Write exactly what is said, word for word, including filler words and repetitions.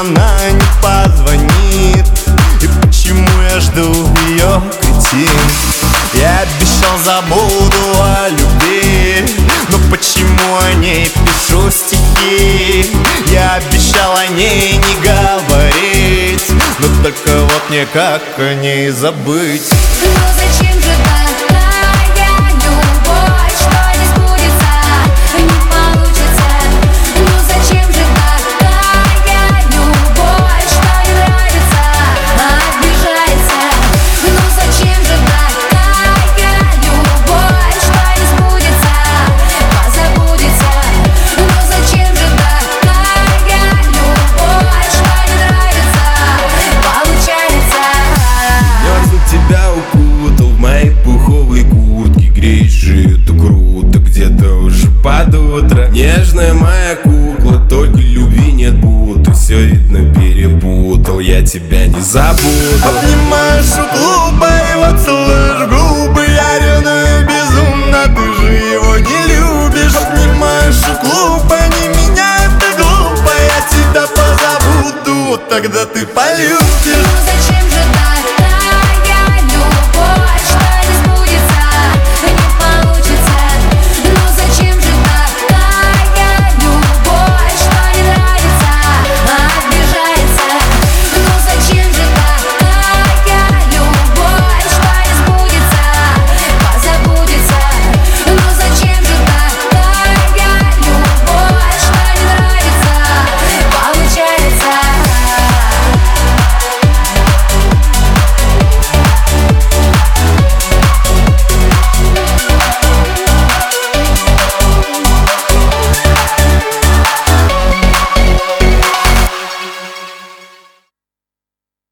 она не позвонит? И почему я жду ее, кретин? Я обещал, забуду о любви, но почему о ней пишу стихи? Я обещал о ней не говорить, но только вот никак о ней забыть. Ну зачем же такая любовь, что не сбудется, не получится? Ну зачем же такая любовь, что не нравится, а обижается? Ну зачем же такая любовь, что не сбудется, позабудется? Ну зачем же такая любовь, что не нравится, получается? Мерзну тебя укутал в моей пуховой куртке, греешь жито круто, где-то уже под утро. Нежная моя кукла, только любви нет будто. Все видно перепутал, я тебя не забуду. Обнимаешь глупо, его целуешь в губы. Я ревную безумно, ты же его не любишь. Обнимаешь глупо, не меня это глупо. Я тебя позабуду, тогда ты полюбишь.